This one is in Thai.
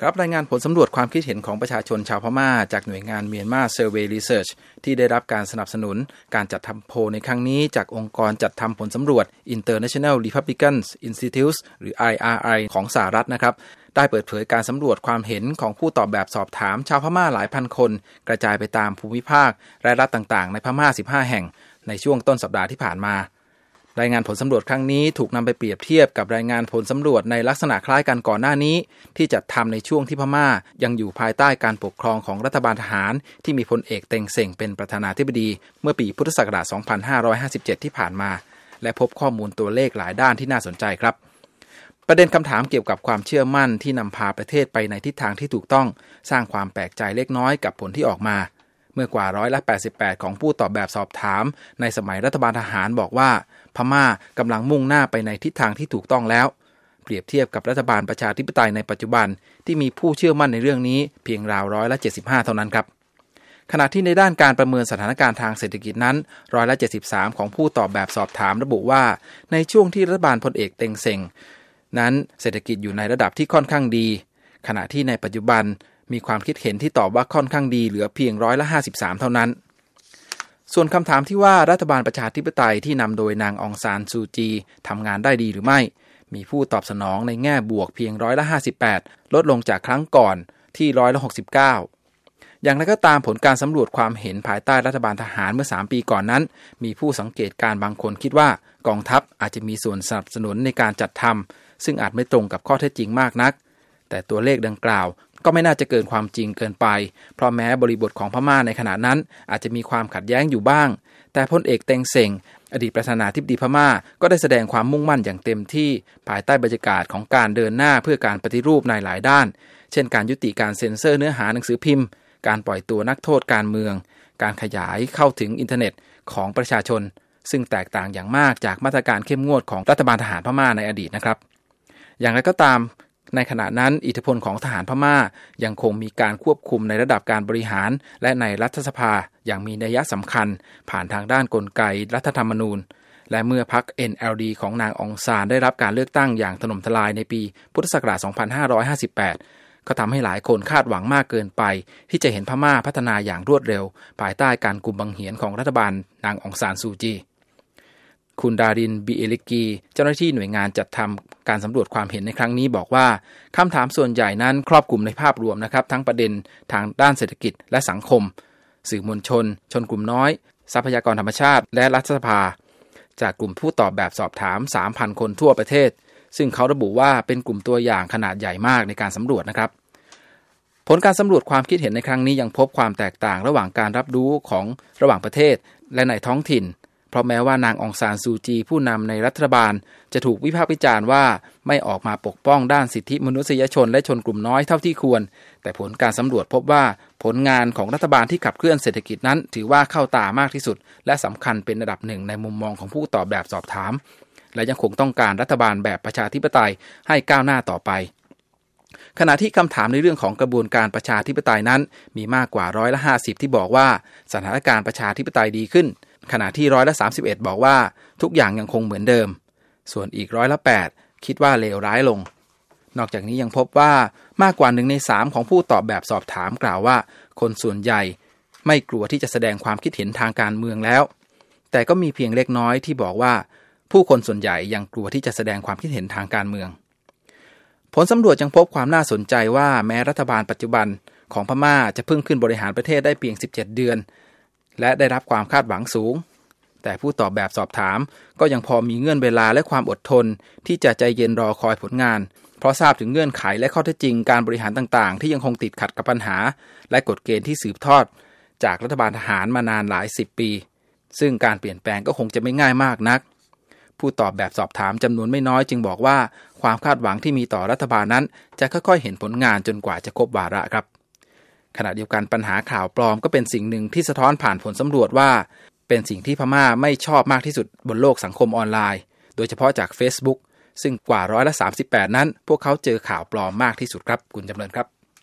ครับรายงานผลสำรวจความคิดเห็นของประชาชนชาวพม่าจากหน่วยงาน Myanmar Survey Research ที่ได้รับการสนับสนุนการจัดทำโพลในครั้งนี้จากองค์กรจัดทำผลสำรวจ International Republican Institute หรือ IRI ของสหรัฐนะครับได้เปิดเผยการสำรวจความเห็นของผู้ตอบแบบสอบถามชาวพม่าหลายพันคนกระจายไปตามภูมิภาคและรัฐต่างๆในพม่า15แห่งในช่วงต้นสัปดาห์ที่ผ่านมารายงานผลสำรวจครั้งนี้ถูกนำไปเปรียบเทียบกับรายงานผลสำรวจในลักษณะคล้ายกันก่อนหน้านี้ที่จัดทำในช่วงที่พม่ายังอยู่ภายใต้การปกครองของรัฐบาลทหารที่มีพลเอกเต็งเส็งเป็นประธานาธิบดีเมื่อปีพุทธศักราช 2557 ที่ผ่านมาและพบข้อมูลตัวเลขหลายด้านที่น่าสนใจครับประเด็นคำถามเกี่ยวกับความเชื่อมั่นที่นำพาประเทศไปในทิศทางที่ถูกต้องสร้างความแปลกใจเล็กน้อยกับผลที่ออกมาเมื่อกว่า88%ของผู้ตอบแบบสอบถามในสมัยรัฐบาลทหารบอกว่าพม่ากำลังมุ่งหน้าไปในทิศทางที่ถูกต้องแล้วเปรียบเทียบกับรัฐบาลประชาธิปไตยในปัจจุบันที่มีผู้เชื่อมั่นในเรื่องนี้เพียงราว75%เท่านั้นครับขณะที่ในด้านการประเมินสถานการณ์ทางเศรษฐกิจนั้น73%ของผู้ตอบแบบสอบถามระบุว่าในช่วงที่รัฐบาลพลเอกเต็งเส็งนั้นเศรษฐกิจอยู่ในระดับที่ค่อนข้างดีขณะที่ในปัจจุบันมีความคิดเห็นที่ตอบว่าค่อนข้างดีเหลือเพียง53%เท่านั้นส่วนคำถามที่ว่ารัฐบาลประชาธิปไตยที่นำโดยนางองซานซูจีทำงานได้ดีหรือไม่มีผู้ตอบสนองในแง่บวกเพียง58%ลดลงจากครั้งก่อนที่69%อย่างไรก็ตามผลการสำรวจความเห็นภายใต้รัฐบาลทหารเมื่อ3 ปีก่อนนั้นมีผู้สังเกตการบางคนคิดว่ากองทัพอาจจะมีส่วนสนับสนุนในการจัดทำซึ่งอาจไม่ตรงกับข้อเท็จจริงมากนักแต่ตัวเลขดังกล่าวก็ไม่น่าจะเกินความจริงเกินไปเพราะแม้บริบทของพม่าในขณะนั้นอาจจะมีความขัดแย้งอยู่บ้างแต่พลเอกเต็งเส็งอดีตประธานาธิบดีพม่าก็ได้แสดงความมุ่งมั่นอย่างเต็มที่ภายใต้บรรยากาศของการเดินหน้าเพื่อการปฏิรูปในหลายด้านเช่นการยุติการเซ็นเซอร์เนื้อหาหนังสือพิมพ์การปล่อยตัวนักโทษการเมืองการขยายเข้าถึงอินเทอร์เน็ตของประชาชนซึ่งแตกต่างอย่างมากจากมาตรการเข้มงวดของรัฐบาลทหารพม่าในอดีตนะครับอย่างไรก็ตามในขณะนั้นอิทธิพลของทหารพม่ายังคงมีการควบคุมในระดับการบริหารและในรัฐสภาอย่างมีนัยสำคัญผ่านทางด้านกลไกรัฐธรรมนูญและเมื่อพรรค NLD ของนางองซานได้รับการเลือกตั้งอย่างถล่มทลายในปีพุทธศักราช 2558 ก็ทำให้หลายคนคาดหวังมากเกินไปที่จะเห็นพม่าพัฒนาอย่างรวดเร็วภายใต้การกุมบังเหียนของรัฐบาลนางองซานซูจีคุณดาริน บีเอลิกีเจ้าหน้าที่หน่วยงานจัดทำการสำรวจความเห็นในครั้งนี้บอกว่าคำถามส่วนใหญ่นั้นครอบคลุมในภาพรวมนะครับทั้งประเด็นทางด้านเศรษฐกิจและสังคมสื่อมวลชนชนกลุ่มน้อยทรัพยากรธรรมชาติและรัฐสภาจากกลุ่มผู้ตอบแบบสอบถาม 3,000 คนทั่วประเทศซึ่งเขาระบุว่าเป็นกลุ่มตัวอย่างขนาดใหญ่มากในการสำรวจนะครับผลการสำรวจความคิดเห็นในครั้งนี้ยังพบความแตกต่างระหว่างการรับรู้ของระหว่างประเทศและในท้องถิ่นเพราะแม้ว่านางองซานซูจีผู้นำในรัฐบาลจะถูกวิพากษ์วิจารณ์ว่าไม่ออกมาปกป้องด้านสิทธิมนุษยชนและชนกลุ่มน้อยเท่าที่ควรแต่ผลการสำรวจพบว่าผลงานของรัฐบาลที่ขับเคลื่อนเศรษฐกิจนั้นถือว่าเข้าตามากที่สุดและสำคัญเป็นระดับหนึ่งในมุมมองของผู้ตอบแบบสอบถามและยังคงต้องการรัฐบาลแบบประชาธิปไตยให้ก้าวหน้าต่อไปขณะที่คำถามในเรื่องของกระบวนการประชาธิปไตยนั้นมีมากกว่า50%ที่บอกว่าสถานการณ์ประชาธิปไตยดีขึ้นขณะที่31%บอกว่าทุกอย่างยังคงเหมือนเดิมส่วนอีก8%คิดว่าเลวร้ายลงนอกจากนี้ยังพบว่ามากกว่า1 ใน 3ของผู้ตอบแบบสอบถามกล่าวว่าคนส่วนใหญ่ไม่กลัวที่จะแสดงความคิดเห็นทางการเมืองแล้วแต่ก็มีเพียงเล็กน้อยที่บอกว่าผู้คนส่วนใหญ่ยังกลัวที่จะแสดงความคิดเห็นทางการเมืองผลสำรวจยังพบความน่าสนใจว่าแม้รัฐบาลปัจจุบันของพม่าจะเพิ่งขึ้นบริหารประเทศได้เพียง17 เดือนและได้รับความคาดหวังสูงแต่ผู้ตอบแบบสอบถามก็ยังพอมีเงื่อนเวลาและความอดทนที่จะใจเย็นรอคอยผลงานเพราะทราบถึงเงื่อนไขและข้อเท็จจริงการบริหารต่างๆที่ยังคงติดขัดกับปัญหาและกฎเกณฑ์ที่สืบทอดจากรัฐบาลทหารมานานหลาย10 ปีซึ่งการเปลี่ยนแปลงก็คงจะไม่ง่ายมากนักผู้ตอบแบบสอบถามจำนวนไม่น้อยจึงบอกว่าความคาดหวังที่มีต่อรัฐบาลนั้นจะค่อยๆเห็นผลงานจนกว่าจะครบวาระครับขณะเดียวกันปัญหาข่าวปลอมก็เป็นสิ่งหนึ่งที่สะท้อนผ่านผลสำรวจว่าเป็นสิ่งที่พม่าไม่ชอบมากที่สุดบนโลกสังคมออนไลน์โดยเฉพาะจาก Facebook ซึ่งกว่า38%นั้นพวกเขาเจอข่าวปลอมมากที่สุดครับคุณจำเริญครับ